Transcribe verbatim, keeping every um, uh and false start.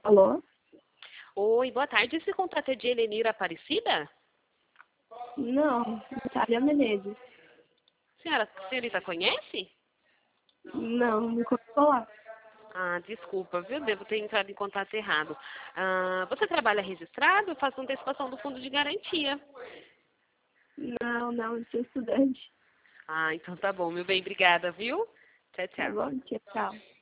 Alô? Oi, boa tarde. Esse contato é de Helenira Aparecida? Não, Natália Menezes. Senhora, a senhorita conhece? Não, nunca ouvi falar. Ah, desculpa, viu? Devo ter entrado em contato errado. Ah, você trabalha registrado? Eu faço antecipação do fundo de garantia. Não, não, eu sou estudante. Ah, então tá bom, meu bem. Obrigada, viu? Tchau, Tá tchau. bom? Tchau, tchau.